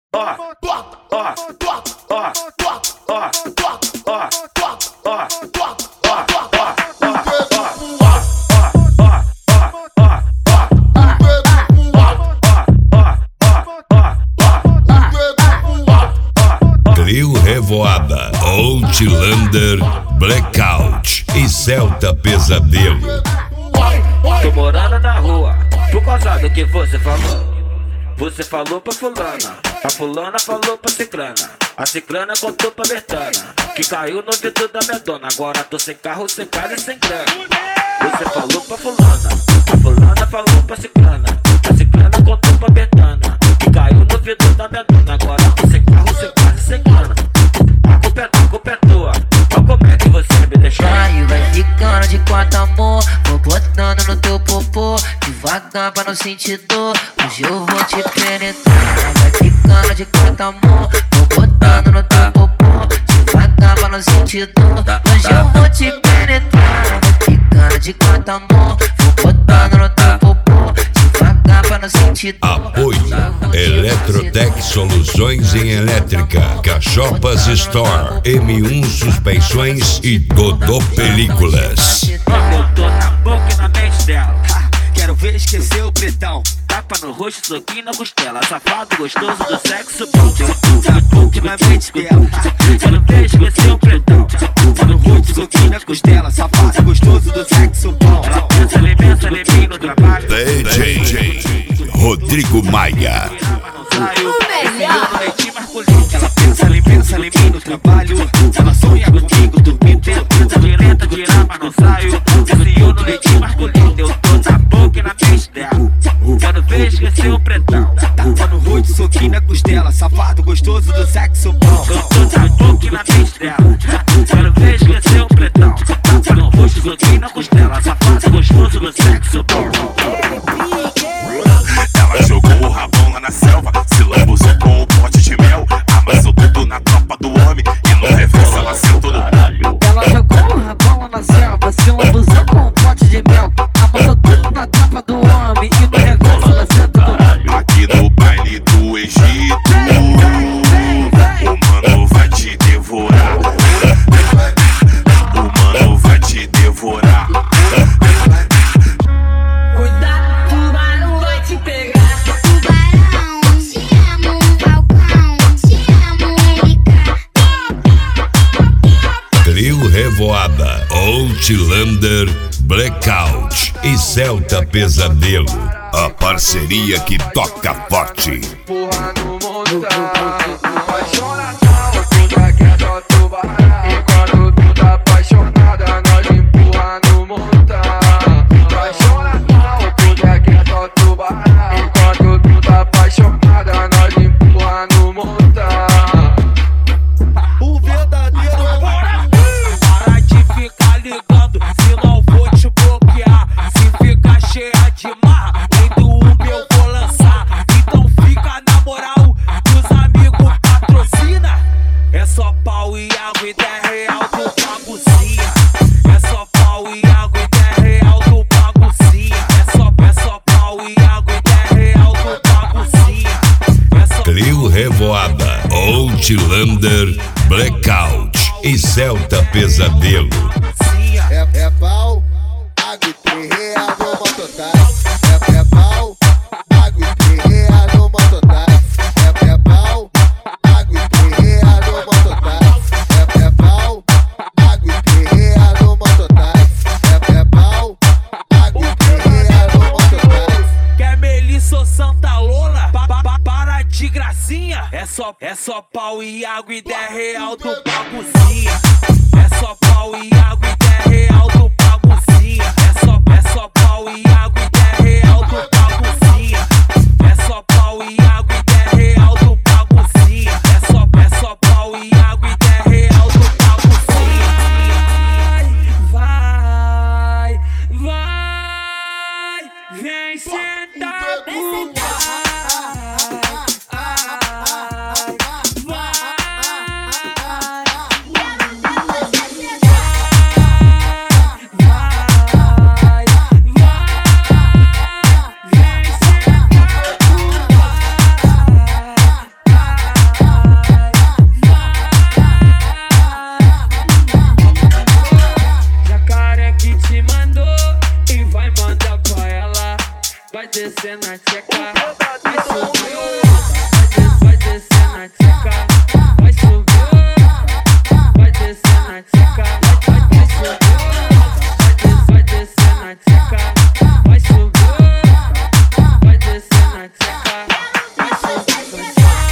Trio Revoada, Outlander, Blackout e Celta Pesadelo. Tô morando na rua, por causa do que você falou. Você falou pra fulana, a fulana falou pra ciclana, a ciclana contou pra Bertana, que caiu no vidro da minha dona. Agora tô sem carro, sem casa e sem grana. Você falou pra fulana, a fulana falou pra ciclana, a ciclana contou pra Bertana, que caiu no vidro da minha dona. Agora tô sem carro, sem casa e sem grana. A culpa é tua, olha como é que você me deixou. Aí vai ficando de quatro, amor, vou botando no teu popô, devagar pra não sentir dor. Hoje eu vou te penetrar. Vai ficando de quatro, amor, vou botando no teu popô, devagar pra não sentir dor. Hoje eu vou te penetrar. Vai ficando de quatro, amor, vou botando no teu popô, devagar pra não sentir dor. Apoio Eletrotec Soluções em Elétrica, Cachopas Store, M1 Suspensões e Dodô Películas. Eu tô na boca e na mente dela. Quero ver esquecer o pretão. Tapa no rosto, soquinho na costela. Safado gostoso do sexo bom. Na boca e na mente dela. Quero ver esquecer o pretão. Tapa no rosto, soquinho na costela. Safado gostoso do sexo bom. Ela pensa, ele vem no trabalho. DJ Rodrigo Maia. Ela pensa, ele vem no trabalho. Ela sonha comigo, dormindo dentro. Direta, tirar, mas não saio. Viciou no leitinho masculino. Eu tô na boca e na mente dela. Quero ver esquecer o pretão. Tapa no rosto, soquinho na costela. Safado gostoso do sexo bom. Eu tô na boca e na mente dela. Quero ver esquecer o pretão. Tapa no rosto, soquinho na costela. Safado gostoso do sexo bom. Ela jogou o rabão lá na selva, se lambuzou com o pote de mel. Amassou tudo na tropa do homem e no reverso ela sentou no palho. Ela jogou o rabão lá na selva, se lambuzou com um pote de mel. Amassou tudo na tropa do homem e no reverso ela sentou no palho. Aqui no baile do Egito, o mano vai te devorar. O mano vai te devorar. Trio Revoada, Outlander, Blackout e Celta Pesadelo. A parceria que toca forte. Empurra no montão, apaixonada, tudo que é só tu barrar. Enquanto tu tá apaixonada, nós empurra no montão. Apaixonada, tudo que é só tu barrar. Enquanto tu tá apaixonada, nós empurra no montão. O verdadeiro para de ficar ligando, se não vou te bloquear. Se ficar cheia de marra, nem do Uber eu vou lançar. Então fica na moral, os amigos patrocina. É só pau e água e 10 real do baguncinha. É só pau e água e 10 real do baguncinha. É só pau e água e 10 real do baguncinha. Trio Revoada, Outlander, Blackout e Celta Pesadelo. É pau, água e 3 real no mototáxi. É pau, água e 3 real no mototáxi. É pau, água e 3 real no mototáxi. É pau, água e 3 real no mototáxi. É pau, água e 3 real no mototáxi. Quer Melissa ou Santa Lola? Para de gracinha. É só pau e água e 10 real do baguncinha. É só pau e água e 10 real do baguncinha. É só pau e água e 10 real do baguncinha. É só pau e água e 10 real do baguncinha. É só pau e água e 10 real do baguncinha. Vai, vem sentar com descer na tcheca, vai subir, vai descer na tcheca, vai subir, vai descer na tcheca, vai subir, vai descer na tcheca, vai subir, vai descer na tcheca, vai subir,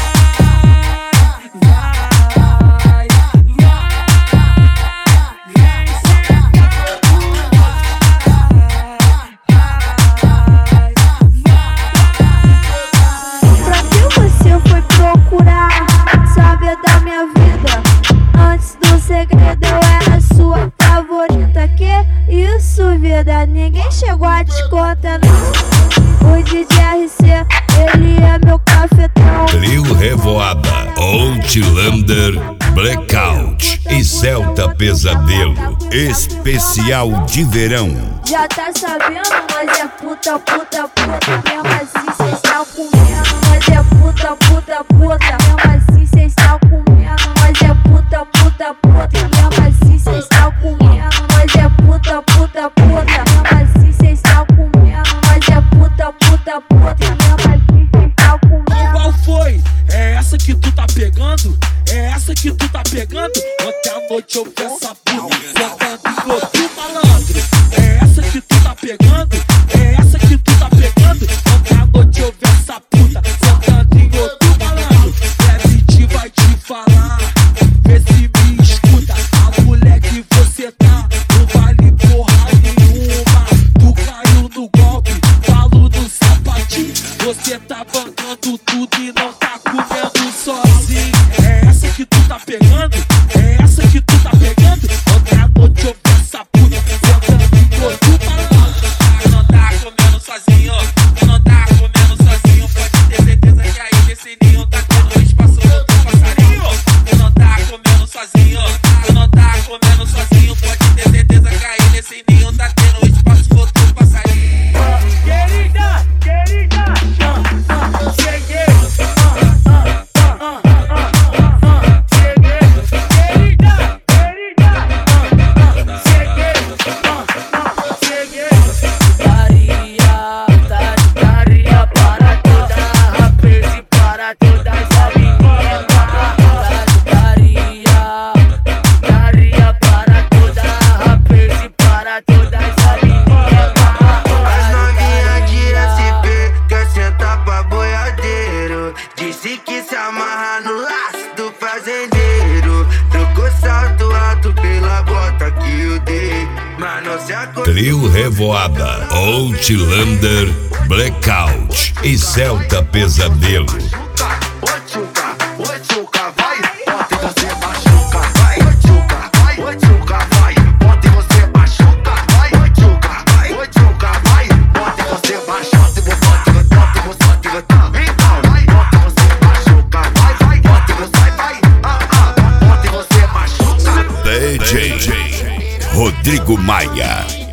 da minha vida. Antes do segredo eu era sua favorita. Que isso, vida? Ninguém chegou a desconta, não. O DJ RC, ele é meu cafetão. Trio Revoada, Outlander, Blackout e Celta Pesadelo. Especial de verão. Já tá sabendo, nós é puta, puta, puta. Mesmo assim cês estão comendo. Nós é puta, puta, puta. Mesmo assim cês estão comendo. Nós é puta, puta, puta. Mesmo assim cês estão comendo. Nós é puta, puta, puta. Mesmo assim cês estão comendo. Nós é puta, puta, puta. Mesmo assim cês estão comendo. Qual foi? É essa que tu tá pegando? É essa que tu tá pegando? Ontem à noite eu vi essa puta sentando em outro malandro. É essa que tu tá pegando? É essa que tu tá pegando? Ontem à noite eu vi essa puta sentando em outro malandro. Debit vai te falar, vê se me escuta. A mulher que você tá não vale porra nenhuma. Tu caiu no golpe, falo no sapatinho. Você tá bancando tudo e não tá comendo sozinho. É essa que tu tá pegando? É essa que tu tá pegando? Ontem à noite eu vi essa puta sentando em outro malandro. Tu não tá comendo sozinho, tu não tá comendo sozinho. Pode ter certeza que aí nesse ninho tá tendo espaço pro outro passarinho. Tu não tá comendo sozinho, tu não tá comendo sozinho. Pode ter certeza que aí nesse ninho tá tendo espaço pro outro passarinho. Querida, querida, cheguei. Daria para toda rapaz e para todas as meninas. Daria para toda rapaz e para todas as meninas. As novinhas de SP quer sentar pra boiadeiro. Disse que se amarra no laço do fazendeiro. Trocou salto alto pela bota que eu dei, mas não se acordou. Trio Revoada, Outlander, Blackout e Celta Pesadelo. Oi tchuca, vai, ontem você machuca, vai. Oi tchuca, vai, ontem você machuca, vai. Oi tchuca, vai, ontem você machuca, ontem você então, vai, ontem você machuca, vai, ontem você vai, ontem você machuca. DJ Rodrigo Maia.